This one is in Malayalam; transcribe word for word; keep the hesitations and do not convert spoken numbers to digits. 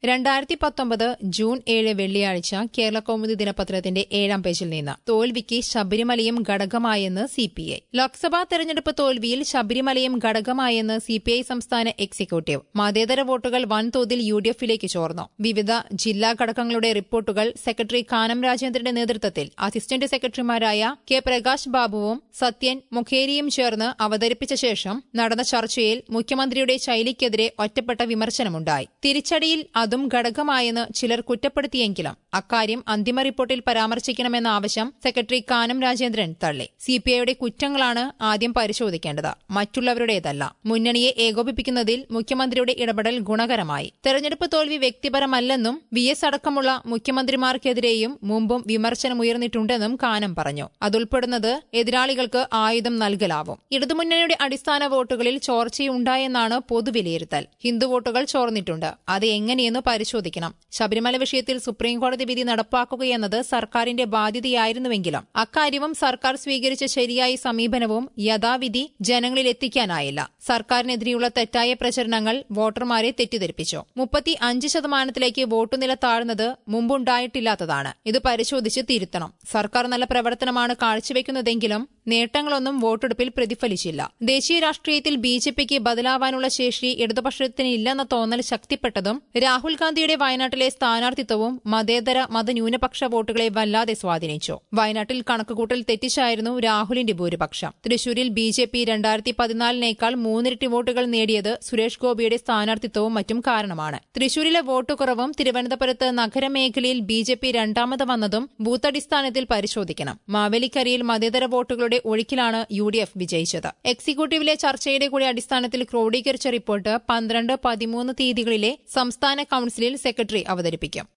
രണ്ടായിരത്തി പത്തൊമ്പത് ജൂൺ ഏഴ് വെള്ളിയാഴ്ച കേരള കൗമുദി ദിനപത്രത്തിന്റെ ഏഴാം പേജിൽ നിന്ന് തോൽവിക്ക് ശബരിമലയും ഘടകമായെന്ന് സിപിഐ. ലോക്സഭാ തെരഞ്ഞെടുപ്പ് തോൽവിയിൽ ശബരിമലയും ഘടകമായെന്ന് സിപിഐ സംസ്ഥാന എക്സിക്യൂട്ടീവ്. മതേതര വോട്ടുകൾ വൻതോതിൽ യു ഡി എഫിലേക്ക് ചോർന്നു. വിവിധ ജില്ലാ ഘടകങ്ങളുടെ റിപ്പോർട്ടുകൾ സെക്രട്ടറി കാനം രാജേന്ദ്രന്റെ നേതൃത്വത്തിൽ അസിസ്റ്റന്റ് സെക്രട്ടറിമാരായ കെ പ്രകാശ് ബാബുവും സത്യൻ മുഖേരിയും ചേർന്ന് അവതരിപ്പിച്ച ശേഷം നടന്ന ചർച്ചയിൽ മുഖ്യമന്ത്രിയുടെ ശൈലിക്കെതിരെ ഒറ്റപ്പെട്ട വിമർശനമുണ്ടായി. തിരിച്ചടിയിൽ അതും ഘടകമായെന്ന് ചിലർ കുറ്റപ്പെടുത്തിയെങ്കിലും അക്കാര്യം അന്തിമ റിപ്പോർട്ടിൽ പരാമർശിക്കണമെന്ന ആവശ്യം സെക്രട്ടറി കാനം രാജേന്ദ്രൻ തള്ളി. സിപിഐയുടെ കുറ്റങ്ങളാണ് ആദ്യം പരിശോധിക്കേണ്ടത്, മറ്റുള്ളവരുടേതല്ല. മുന്നണിയെ ഏകോപിപ്പിക്കുന്നതിൽ മുഖ്യമന്ത്രിയുടെ ഇടപെടൽ ഗുണകരമായി. തെരഞ്ഞെടുപ്പ് തോൽവി വ്യക്തിപരമല്ലെന്നും വി എസ് അടക്കമുള്ള മുഖ്യമന്ത്രിമാർക്കെതിരെയും മുമ്പും വിമർശനമുയർന്നിട്ടുണ്ടെന്നും കാനം പറഞ്ഞു. അതുൾപ്പെടുന്നത് എതിരാളികൾക്ക് ആയുധം നൽകലാവും. ഇടതുമുന്നണിയുടെ അടിസ്ഥാന വോട്ടുകളിൽ ചോർച്ചയുണ്ടായെന്നാണ് പൊതുവിലയിരുത്തൽ. ഹിന്ദു വോട്ടുകൾ ചോർന്നിട്ടുണ്ട്. അത് എങ്ങനെയെന്ന് പരിശോധിക്കണം. ശബരിമല വിഷയത്തിൽ സുപ്രീംകോടതി വിധി നടപ്പാക്കുകയെന്നത് സർക്കാരിന്റെ ബാധ്യതയായിരുന്നുവെങ്കിലും അക്കാര്യവും സർക്കാർ സ്വീകരിച്ച ശരിയായ സമീപനവും യഥാവിധി ജനങ്ങളിൽ എത്തിക്കാനായില്ല. സർക്കാരിനെതിരെയുള്ള തെറ്റായ പ്രചരണങ്ങൾ വോട്ടർമാരെ തെറ്റിദ്ധരിപ്പിച്ചു. മുപ്പത്തി അഞ്ച് ശതമാനത്തിലേക്ക് വോട്ടുനില താഴ്ന്നത് മുമ്പുണ്ടായിട്ടില്ലാത്തതാണ്. ഇത് പരിശോധിച്ച് തിരുത്തണം. സർക്കാർ നല്ല പ്രവർത്തനമാണ് കാഴ്ചവെക്കുന്നതെങ്കിലും നേട്ടങ്ങളൊന്നും വോട്ടെടുപ്പിൽ പ്രതിഫലിച്ചില്ല. ദേശീയ രാഷ്ട്രീയത്തിൽ ബി ജെ പിക്ക് ബദലാവാനുള്ള ശേഷി ഇടതുപക്ഷത്തിനില്ലെന്ന തോന്നൽ ശക്തിപ്പെട്ടതും രാഹുൽ ഗാന്ധിയുടെ വയനാട്ടിലെ സ്ഥാനാർത്ഥിത്വവും മതേതര മതന്യൂനപക്ഷ വോട്ടുകളെ വല്ലാതെ സ്വാധീനിച്ചു. വയനാട്ടിൽ കണക്കുകൂട്ടൽ തെറ്റിച്ചായിരുന്നു രാഹുലിന്റെ ഭൂരിപക്ഷം. തൃശൂരിൽ ബി ജെ പി രണ്ടായിരത്തി പതിനാലിനേക്കാൾ മൂന്നിരട്ടി വോട്ടുകൾ നേടിയത് സുരേഷ് ഗോപിയുടെ സ്ഥാനാർത്ഥിത്വവും മറ്റും കാരണമാണ്. തൃശൂരിലെ വോട്ട് കുറവും തിരുവനന്തപുരത്ത് നഗരമേഖലയിൽ ബി ജെ പി രണ്ടാമത് വന്നതും ബൂത്തടിസ്ഥാനത്തിൽ പരിശോധിക്കണം. മാവേലിക്കരയിൽ മതേതര വോട്ടുകളുടെ ഒഴുക്കിലാണ് യു ഡി എഫ് വിജയിച്ചത്. എക്സിക്യൂട്ടീവിലെ ചർച്ചയുടെ കൂടി അടിസ്ഥാനത്തിൽ ക്രോഡീകരിച്ച റിപ്പോർട്ട് പന്ത്രണ്ട് പതിമൂന്ന് തീയതികളിലെ സംസ്ഥാന കൌൺസിലിൽ സെക്രട്ടറി അവതരിപ്പിക്കും.